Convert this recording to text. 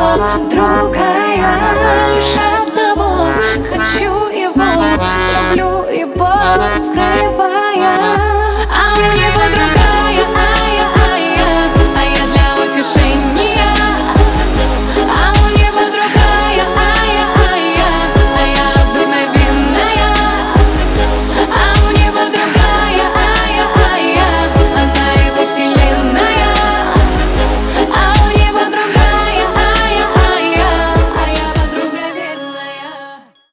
другая, лишь одного. Хочу его, люблю его с края.